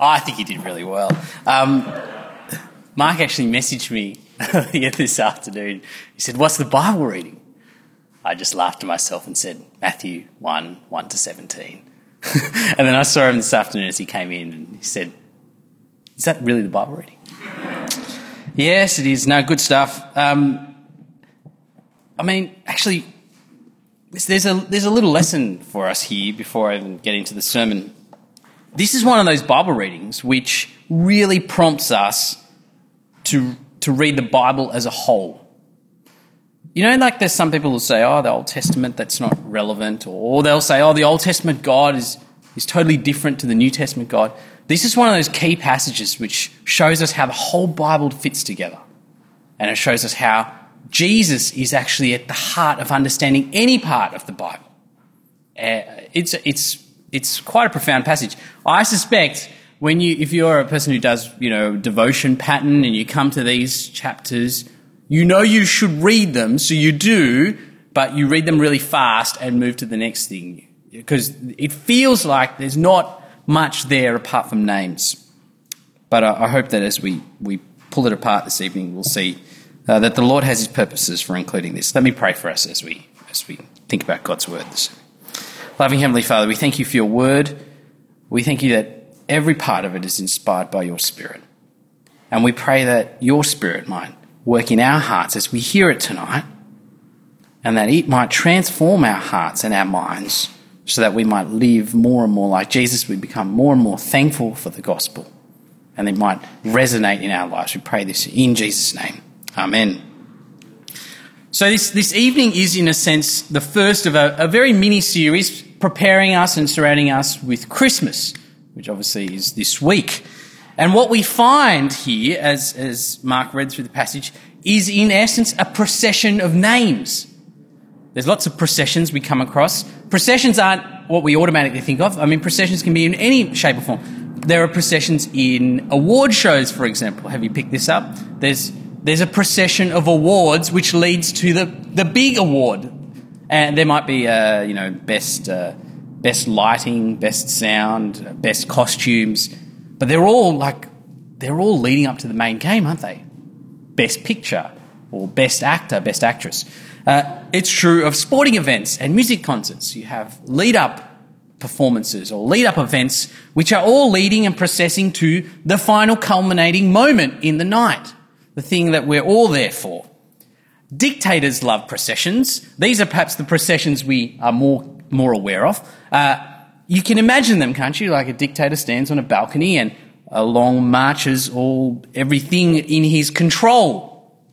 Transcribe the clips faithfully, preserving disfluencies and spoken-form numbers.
I think you did really well. Um, Mark actually messaged me earlier this afternoon. He said, "What's the Bible reading?" I just laughed to myself and said, Matthew one, one to seventeen. And then I saw him this afternoon as he came in and he said, "Is that really the Bible reading?" Yes, it is. No, good stuff. Um, I mean, actually, there's a there's a little lesson for us here before I even get into the sermon. This is one of those Bible readings which really prompts us to to read the Bible as a whole. You know, like there's some people who say, oh, the Old Testament, that's not relevant. Or they'll say, oh, the Old Testament God is, is totally different to the New Testament God. This is one of those key passages which shows us how the whole Bible fits together. And it shows us how Jesus is actually at the heart of understanding any part of the Bible. Uh, it's, it's, it's quite a profound passage. I suspect when you, if you're a person who does, you know, devotion pattern and you come to these chapters, you know you should read them, so you do, but you read them really fast and move to the next thing because it feels like there's not much there apart from names. But I, I hope that as we, we pull it apart this evening, we'll see uh, that the Lord has his purposes for including this. Let me pray for us as we as we think about God's word this evening. Loving Heavenly Father, we thank you for your word. We thank you that every part of it is inspired by your Spirit. And we pray that your Spirit might work in our hearts as we hear it tonight, and that it might transform our hearts and our minds so that we might live more and more like Jesus. We become more and more thankful for the gospel, and it might resonate in our lives. We pray this in Jesus' name. Amen. So this, this evening is, in a sense, the first of a, a very mini-series preparing us and surrounding us with Christmas, which obviously is this week. And what we find here, as, as Mark read through the passage, is in essence a procession of names. There's lots of processions we come across. Processions aren't what we automatically think of. I mean, processions can be in any shape or form. There are processions in award shows, for example. Have you picked this up? There's there's a procession of awards which leads to the, the big award. And there might be, uh, you know, best uh, best lighting, best sound, best costumes. But they're all like, they're all leading up to the main game, aren't they? Best picture or best actor, best actress. Uh, it's true of sporting events and music concerts. You have lead-up performances or lead-up events which are all leading and processing to the final culminating moment in the night, the thing that we're all there for. Dictators love processions. These are perhaps the processions we are more, more aware of. Uh, You can imagine them, can't you? Like a dictator stands on a balcony and along marches all everything in his control.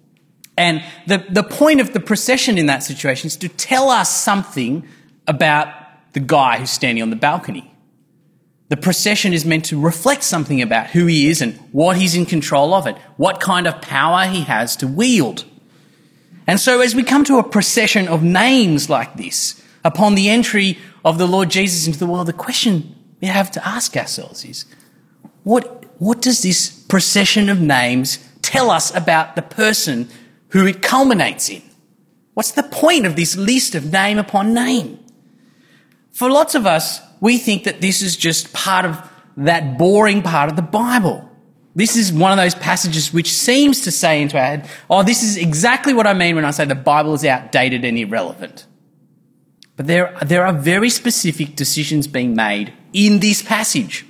And the, the point of the procession in that situation is to tell us something about the guy who's standing on the balcony. The procession is meant to reflect something about who he is and what he's in control of and what kind of power he has to wield. And so as we come to a procession of names like this, upon the entry of the Lord Jesus into the world, the question we have to ask ourselves is, what, what does this procession of names tell us about the person who it culminates in? What's the point of this list of name upon name? For lots of us, we think that this is just part of that boring part of the Bible. This is one of those passages which seems to say into our head, oh, this is exactly what I mean when I say the Bible is outdated and irrelevant. But there, there are very specific decisions being made in this passage.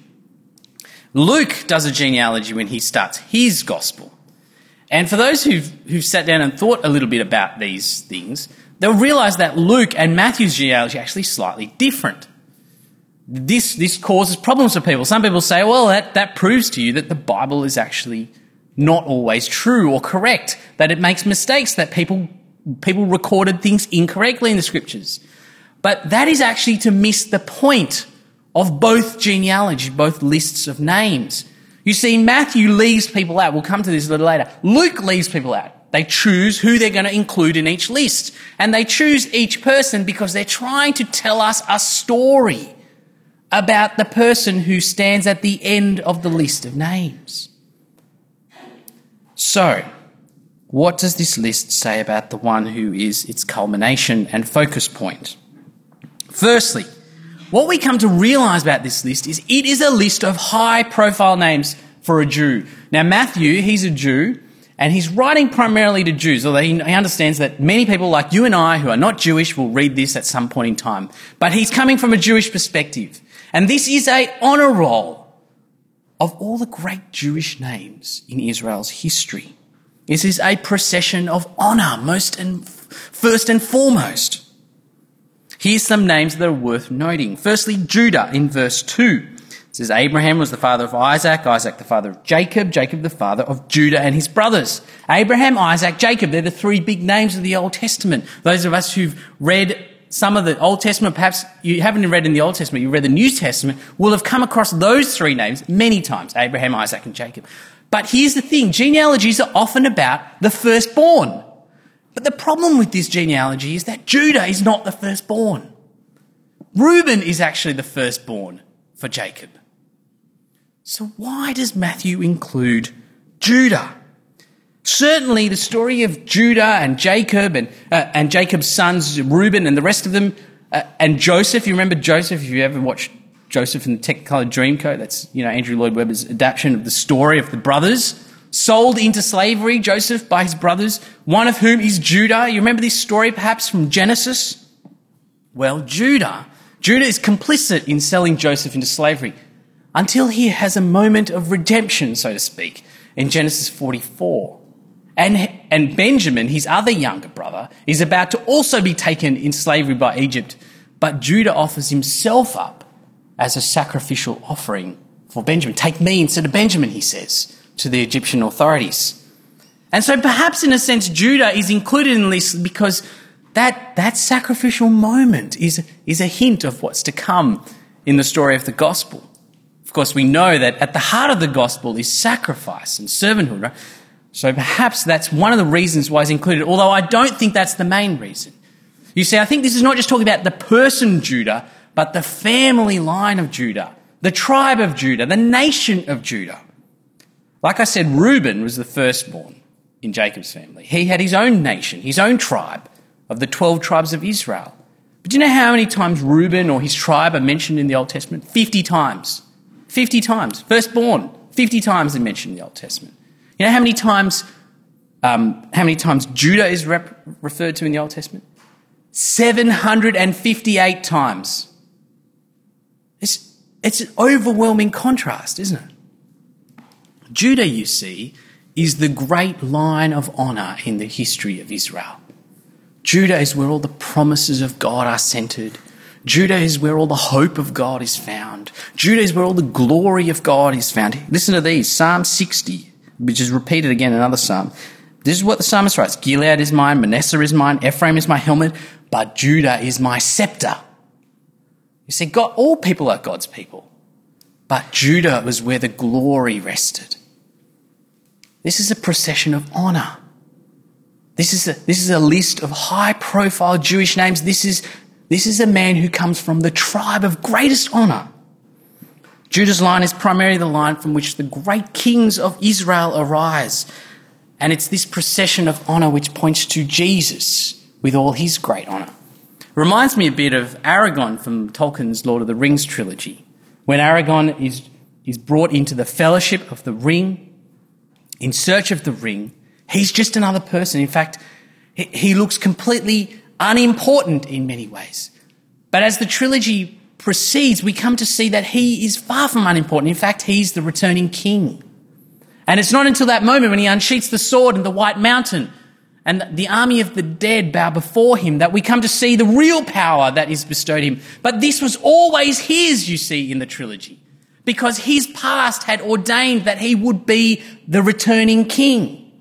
Luke does a genealogy when he starts his gospel. And for those who've, who've sat down and thought a little bit about these things, they'll realise that Luke and Matthew's genealogy are actually slightly different. This, this causes problems for people. Some people say, well, that, that proves to you that the Bible is actually not always true or correct, that it makes mistakes, that people, people recorded things incorrectly in the scriptures. But that is actually to miss the point of both genealogies, both lists of names. You see, Matthew leaves people out. We'll come to this a little later. Luke leaves people out. They choose who they're going to include in each list. And they choose each person because they're trying to tell us a story about the person who stands at the end of the list of names. So, what does this list say about the one who is its culmination and focus point? Firstly, what we come to realise about this list is it is a list of high-profile names for a Jew. Now, Matthew, he's a Jew, and he's writing primarily to Jews, although he understands that many people like you and I who are not Jewish will read this at some point in time. But he's coming from a Jewish perspective. And this is a honour roll of all the great Jewish names in Israel's history. This is a procession of honour, most and first and foremost. Here's some names that are worth noting. Firstly, Judah in verse two. It says Abraham was the father of Isaac, Isaac the father of Jacob, Jacob the father of Judah and his brothers. Abraham, Isaac, Jacob, they're the three big names of the Old Testament. Those of us who've read some of the Old Testament, perhaps you haven't read in the Old Testament, you read the New Testament, will have come across those three names many times, Abraham, Isaac and Jacob. But here's the thing, genealogies are often about the firstborn. But the problem with this genealogy is that Judah is not the firstborn. Reuben is actually the firstborn for Jacob. So why does Matthew include Judah? Certainly the story of Judah and Jacob and uh, and Jacob's sons, Reuben and the rest of them, uh, and Joseph. You remember Joseph, if you ever watched Joseph in the Technicolor Dreamcoat, that's, you know, Andrew Lloyd Webber's adaptation of the story of the brothers sold into slavery, Joseph, by his brothers, one of whom is Judah. You remember this story perhaps from Genesis? Well, Judah, Judah is complicit in selling Joseph into slavery until he has a moment of redemption, so to speak, in Genesis forty-four. And, and Benjamin, his other younger brother, is about to also be taken in slavery by Egypt, but Judah offers himself up as a sacrificial offering for Benjamin. Take me instead of Benjamin, he says to the Egyptian authorities. And so perhaps in a sense Judah is included in this because that, that sacrificial moment is, is a hint of what's to come in the story of the gospel. Of course, we know that at the heart of the gospel is sacrifice and servanthood, right? So perhaps that's one of the reasons why it's included, although I don't think that's the main reason. You see, I think this is not just talking about the person Judah, but the family line of Judah, the tribe of Judah, the nation of Judah. Like I said, Reuben was the firstborn in Jacob's family. He had his own nation, his own tribe of the twelve tribes of Israel. But do you know how many times Reuben or his tribe are mentioned in the Old Testament? Fifty times. Fifty times. Firstborn. Fifty times they're mentioned in the Old Testament. You know how many times, um, how many times Judah is rep- referred to in the Old Testament? seven hundred fifty-eight times. It's, it's an overwhelming contrast, isn't it? Judah, you see, is the great line of honour in the history of Israel. Judah is where all the promises of God are centred. Judah is where all the hope of God is found. Judah is where all the glory of God is found. Listen to these, Psalm sixty. Which is repeated again in another psalm. This is what the psalmist writes. Gilead is mine, Manasseh is mine, Ephraim is my helmet, but Judah is my scepter. You see, God, all people are God's people, but Judah was where the glory rested. This is a procession of honour. This is a, this is a list of high-profile Jewish names. This is, this is a man who comes from the tribe of greatest honour. Judah's line is primarily the line from which the great kings of Israel arise. And it's this procession of honour which points to Jesus with all his great honour. Reminds me a bit of Aragorn from Tolkien's Lord of the Rings trilogy. When Aragorn is, is brought into the fellowship of the ring, in search of the ring, he's just another person. In fact, he, he looks completely unimportant in many ways. But as the trilogy proceeds, we come to see that he is far from unimportant. In fact, he's the returning king. And it's not until that moment when he unsheaths the sword in the White Mountain and the army of the dead bow before him that we come to see the real power that is bestowed him. But this was always his, you see, in the trilogy, because his past had ordained that he would be the returning king.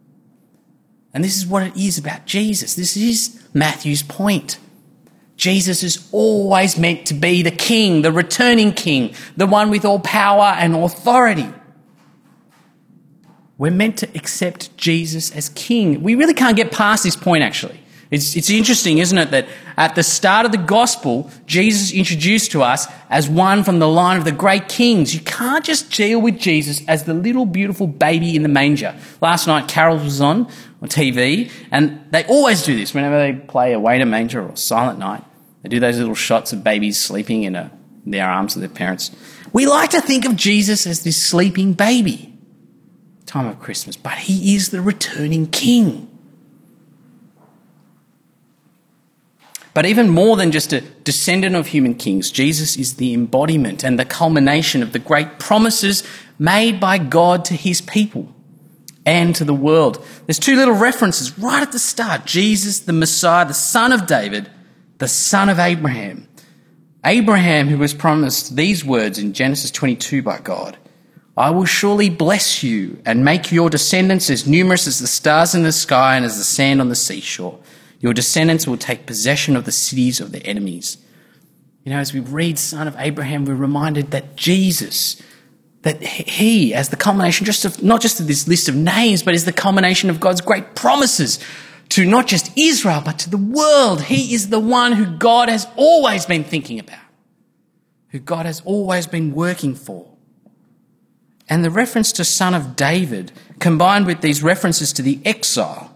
And this is what it is about Jesus. This is Matthew's point. Jesus is always meant to be the king, the returning king, the one with all power and authority. We're meant to accept Jesus as king. We really can't get past this point, actually. It's, it's interesting, isn't it, that at the start of the gospel, Jesus is introduced to us as one from the line of the great kings. You can't just deal with Jesus as the little beautiful baby in the manger. Last night, Carols was on on T V, and they always do this whenever they play Away in a Manger or Silent Night. They do those little shots of babies sleeping in, a, in their arms of their parents. We like to think of Jesus as this sleeping baby, time of Christmas, but he is the returning king. But even more than just a descendant of human kings, Jesus is the embodiment and the culmination of the great promises made by God to his people and to the world. There's two little references right at the start. Jesus, the Messiah, the son of David, the son of Abraham. Abraham, who was promised these words in Genesis twenty-two by God, I will surely bless you and make your descendants as numerous as the stars in the sky and as the sand on the seashore. Your descendants will take possession of the cities of their enemies. You know, as we read Son of Abraham, we're reminded that Jesus, that he, as the culmination just of, not just of this list of names, but is the culmination of God's great promises to not just Israel, but to the world. He is the one who God has always been thinking about, who God has always been working for. And the reference to Son of David, combined with these references to the exile,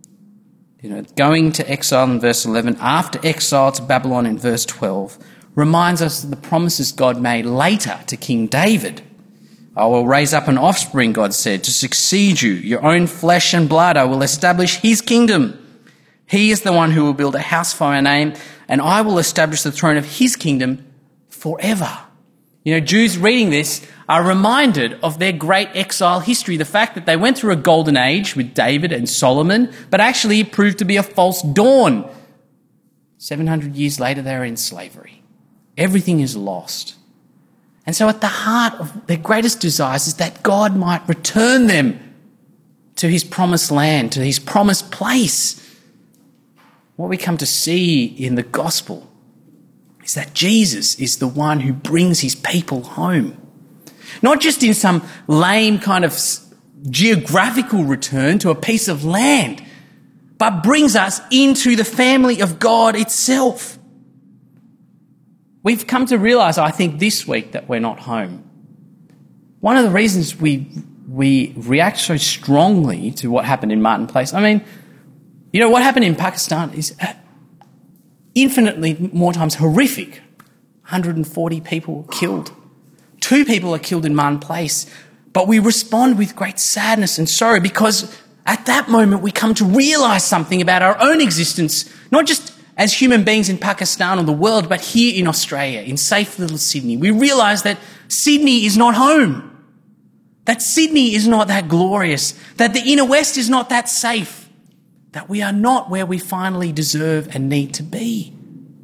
you know, going to exile in verse eleven, after exile to Babylon in verse twelve, reminds us of the promises God made later to King David. I will raise up an offspring, God said, to succeed you, your own flesh and blood. I will establish his kingdom. He is the one who will build a house for my name, and I will establish the throne of his kingdom forever. You know, Jews reading this are reminded of their great exile history, the fact that they went through a golden age with David and Solomon, but actually it proved to be a false dawn. seven hundred years later, they're in slavery. Everything is lost. And so at the heart of their greatest desires is that God might return them to his promised land, to his promised place. What we come to see in the gospel is that Jesus is the one who brings his people home. Not just in some lame kind of geographical return to a piece of land, but brings us into the family of God itself. We've come to realise, I think, this week that we're not home. One of the reasons we we react so strongly to what happened in Martin Place, I mean, you know, what happened in Pakistan is infinitely more times horrific. one hundred forty people killed. Two people are killed in Martin Place. But we respond with great sadness and sorrow because at that moment we come to realise something about our own existence, not just as human beings in Pakistan or the world, but here in Australia, in safe little Sydney. We realise that Sydney is not home, that Sydney is not that glorious, that the inner west is not that safe, that we are not where we finally deserve and need to be.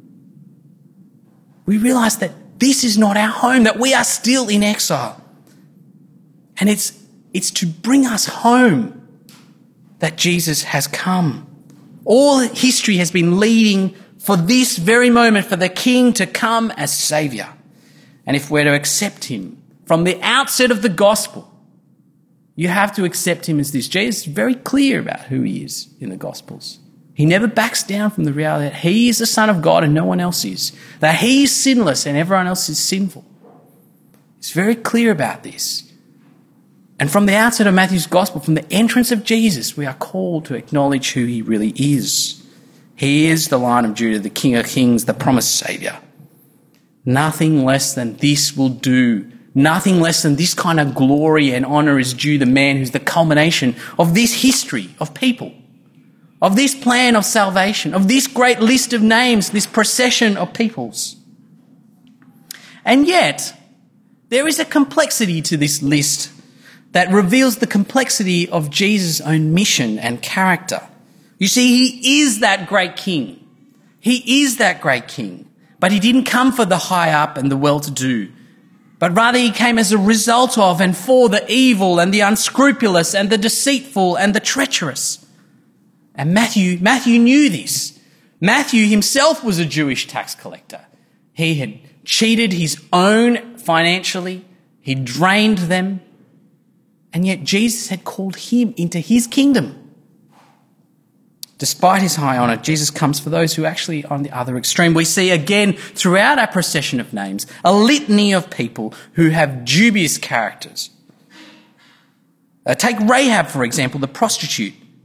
We realise that this is not our home, that we are still in exile. And it's, it's to bring us home that Jesus has come. All history has been leading for this very moment, for the King to come as Saviour. And if we're to accept him from the outset of the gospel, you have to accept him as this. Jesus is very clear about who he is in the Gospels. He never backs down from the reality that he is the Son of God and no one else is, that he is sinless and everyone else is sinful. He's very clear about this. And from the outset of Matthew's Gospel, from the entrance of Jesus, we are called to acknowledge who he really is. He is the Lion of Judah, the King of Kings, the promised Saviour. Nothing less than this will do. Nothing less than this kind of glory and honour is due the man who's the culmination of this history of people, of this plan of salvation, of this great list of names, this procession of peoples. And yet, there is a complexity to this list that reveals the complexity of Jesus' own mission and character. You see, he is that great king. He is that great king. But he didn't come for the high up and the well-to-do, but rather he came as a result of and for the evil and the unscrupulous and the deceitful and the treacherous. And Matthew, Matthew knew this. Matthew himself was a Jewish tax collector. He had cheated his own financially. He drained them. And yet Jesus had called him into his kingdom. Despite his high honour, Jesus comes for those who are actually on the other extreme. We see again throughout our procession of names a litany of people who have dubious characters. Uh, take Rahab, for example, the prostitute.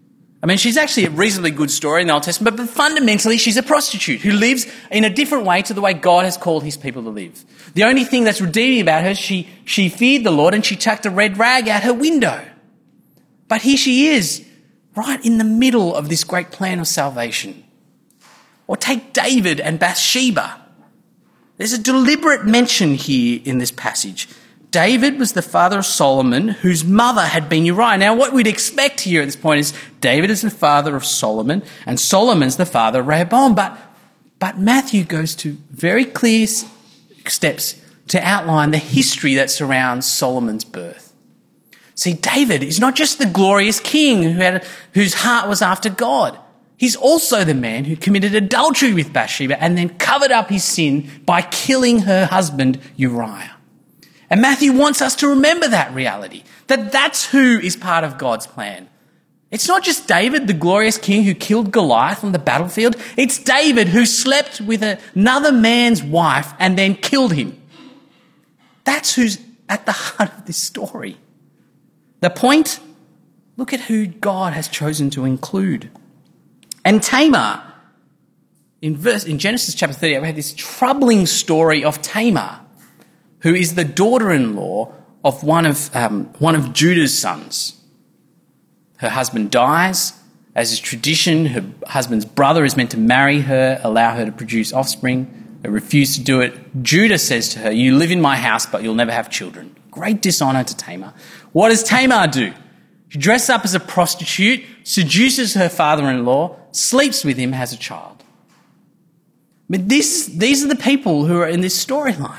I mean, she's actually a reasonably good story in the Old Testament, but fundamentally she's a prostitute who lives in a different way to the way God has called his people to live. The only thing that's redeeming about her, she, she feared the Lord and she tucked a red rag out her window. But here she is, right in the middle of this great plan of salvation. Or take David and Bathsheba. There's a deliberate mention here in this passage. David was the father of Solomon, whose mother had been Uriah. Now, what we'd expect here at this point is David is the father of Solomon, and Solomon's the father of Rehoboam. But, but Matthew goes to very clear steps to outline the history that surrounds Solomon's birth. See, David is not just the glorious king who had, whose heart was after God. He's also the man who committed adultery with Bathsheba and then covered up his sin by killing her husband Uriah. And Matthew wants us to remember that reality, that that's who is part of God's plan. It's not just David, the glorious king who killed Goliath on the battlefield. It's David who slept with another man's wife and then killed him. That's who's at the heart of this story. The point, look at who God has chosen to include. And Tamar, in verse in Genesis chapter thirty, we have this troubling story of Tamar, who is the daughter-in-law of one of um, one of Judah's sons. Her husband dies. As is tradition, her husband's brother is meant to marry her, allow her to produce offspring. They refuse to do it. Judah says to her, "You live in my house, but you'll never have children." Great dishonour to Tamar. What does Tamar do? She dresses up as a prostitute, seduces her father-in-law, sleeps with him, has a child. But this, these are the people who are in this storyline.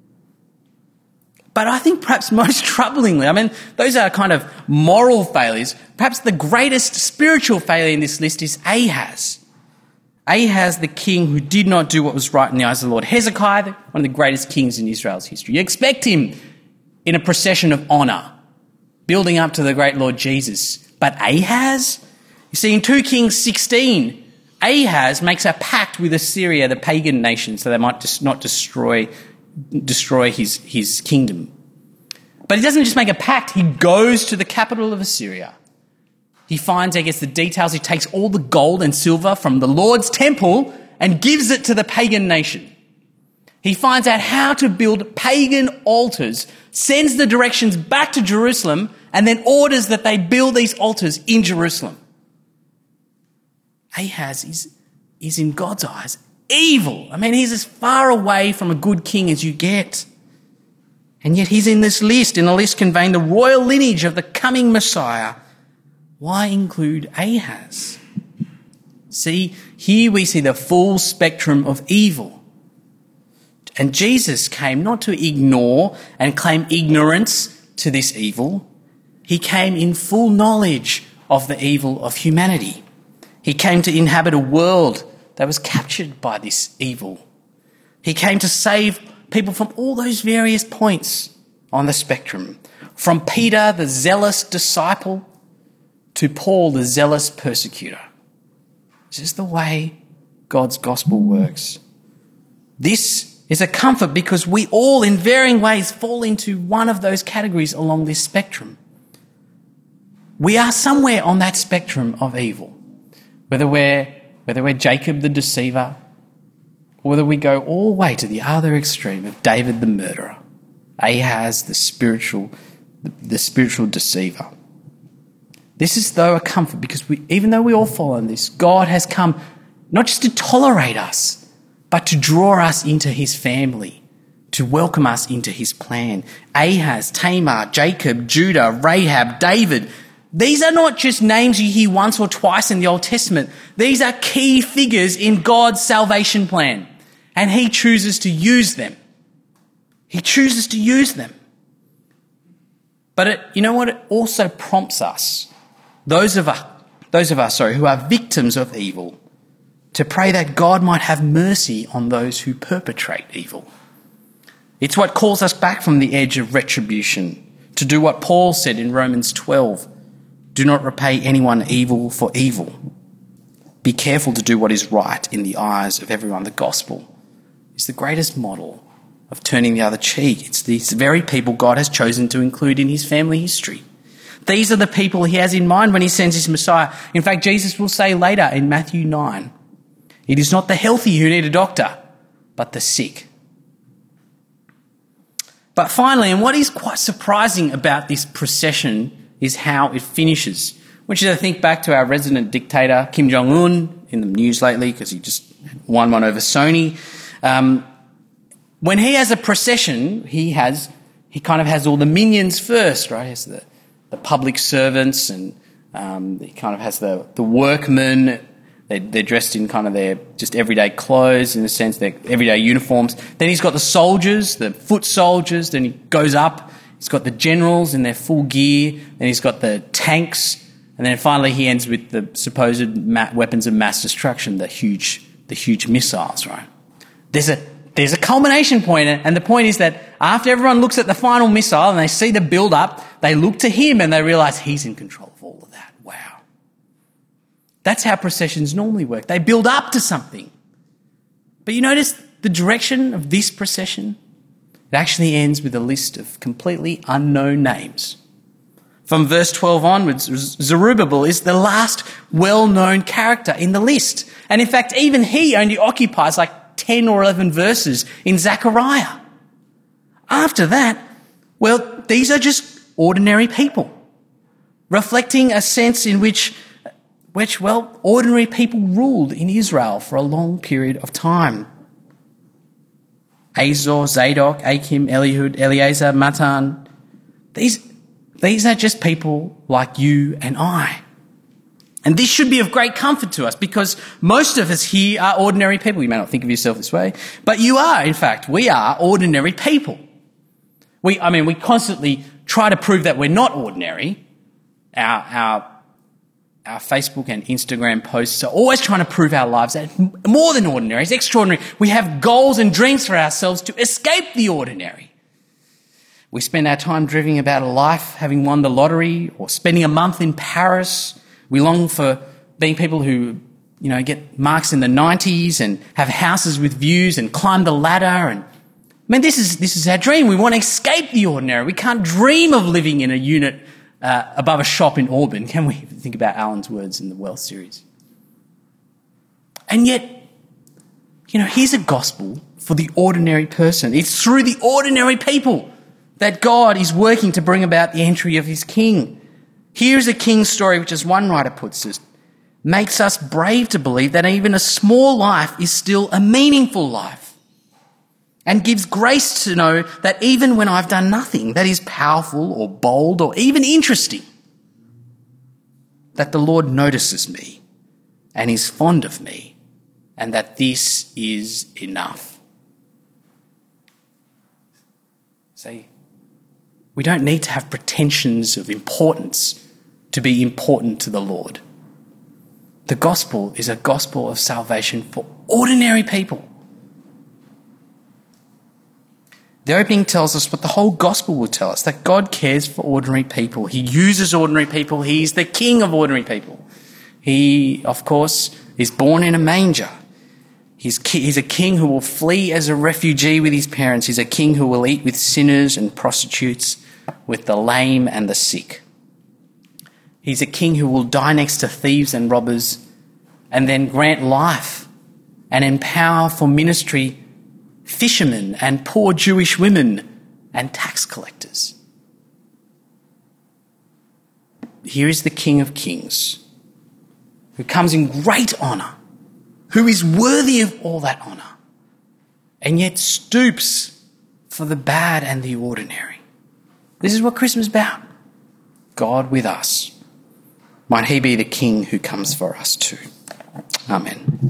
But I think perhaps most troublingly, I mean, those are kind of moral failures. Perhaps the greatest spiritual failure in this list is Ahaz. Ahaz, the king who did not do what was right in the eyes of the Lord. Hezekiah, one of the greatest kings in Israel's history. You expect him in a procession of honour, building up to the great Lord Jesus. But Ahaz? You see, in two Kings sixteen, Ahaz makes a pact with Assyria, the pagan nation, so they might just not destroy destroy his, his kingdom. But he doesn't just make a pact, he goes to the capital of Assyria. He finds, I guess, the details. He takes all the gold and silver from the Lord's temple and gives it to the pagan nation. He finds out how to build pagan altars, sends the directions back to Jerusalem, and then orders that they build these altars in Jerusalem. Ahaz is, is in God's eyes evil. I mean, he's as far away from a good king as you get. And yet he's in this list, in a list conveying the royal lineage of the coming Messiah. Why include Ahaz? See, here we see the full spectrum of evil. And Jesus came not to ignore and claim ignorance to this evil. He came in full knowledge of the evil of humanity. He came to inhabit a world that was captured by this evil. He came to save people from all those various points on the spectrum. From Peter, the zealous disciple, to Paul, the zealous persecutor. This is the way God's gospel works. This is a comfort because we all, in varying ways, fall into one of those categories along this spectrum. We are somewhere on that spectrum of evil. Whether we're, whether we're Jacob the deceiver, or whether we go all the way to the other extreme of David the murderer, Ahaz the spiritual, the, the spiritual deceiver. This is, though, a comfort because we, even though we all fall in this, God has come not just to tolerate us, but to draw us into his family, to welcome us into his plan. Ahaz, Tamar, Jacob, Judah, Rahab, David. These are not just names you hear once or twice in the Old Testament. These are key figures in God's salvation plan, and he chooses to use them. He chooses to use them. But it, you know what? It also prompts us, those of us, those of us, sorry, who are victims of evil, to pray that God might have mercy on those who perpetrate evil. It's what calls us back from the edge of retribution, to do what Paul said in Romans twelve. Do not repay anyone evil for evil. Be careful to do what is right in the eyes of everyone. The gospel is the greatest model of turning the other cheek. It's these very people God has chosen to include in his family history. These are the people he has in mind when he sends his Messiah. In fact, Jesus will say later in Matthew nine, it is not the healthy who need a doctor, but the sick. But finally, and what is quite surprising about this procession is how it finishes, which is, I think, back to our resident dictator, Kim Jong-un, in the news lately because he just won one over Sony. Um, when he has a procession, he has he kind of has all the minions first, right? He has the, the public servants, and um, he kind of has the, the workmen. They, they're dressed in kind of their just everyday clothes, in a sense, their everyday uniforms. Then he's got the soldiers, the foot soldiers. Then he goes up. He's got the generals in their full gear. Then he's got the tanks. And then finally he ends with the supposed ma- weapons of mass destruction, the huge, the huge missiles, right? There's a, there's a culmination point, and the point is that after everyone looks at the final missile and they see the build-up, they look to him and they realise he's in control of all of that. Wow. That's how processions normally work. They build up to something. But you notice the direction of this procession? It actually ends with a list of completely unknown names. From verse twelve onwards, Zerubbabel is the last well-known character in the list. And in fact, even he only occupies like ten or eleven verses in Zechariah. After that, well, these are just ordinary people, reflecting a sense in which, which, well, ordinary people ruled in Israel for a long period of time. Azor, Zadok, Achim, Eliud, Eleazar, Matan. These, these are just people like you and I. And this should be of great comfort to us because most of us here are ordinary people. You may not think of yourself this way, but you are, in fact. We are ordinary people. We, I mean, we constantly try to prove that we're not ordinary. Our, our, our Facebook and Instagram posts are always trying to prove our lives are more than ordinary. It's extraordinary. We have goals and dreams for ourselves to escape the ordinary. We spend our time dreaming about a life having won the lottery or spending a month in Paris. We long for being people who, you know, get marks in the nineties and have houses with views and climb the ladder. And I mean, this is this is our dream. We want to escape the ordinary. We can't dream of living in a unit uh, above a shop in Auburn, can we? Think about Alan's words in the Wealth series. And yet, you know, here's a gospel for the ordinary person. It's through the ordinary people that God is working to bring about the entry of his king. Here's a king's story, which, as one writer puts it, makes us brave to believe that even a small life is still a meaningful life, and gives grace to know that even when I've done nothing that is powerful or bold or even interesting, that the Lord notices me and is fond of me, and that this is enough. See, we don't need to have pretensions of importance to be important to the Lord. The gospel is a gospel of salvation for ordinary people. The opening tells us what the whole gospel will tell us, that God cares for ordinary people. He uses ordinary people. He's the king of ordinary people. He, of course, is born in a manger. He's, he's a king who will flee as a refugee with his parents. He's a king who will eat with sinners and prostitutes, with the lame and the sick. He's a king who will die next to thieves and robbers and then grant life and empower for ministry fishermen and poor Jewish women and tax collectors. Here is the King of Kings, who comes in great honour, who is worthy of all that honour, and yet stoops for the bad and the ordinary. This is what Christmas is about. God with us. Might he be the King who comes for us too. Amen.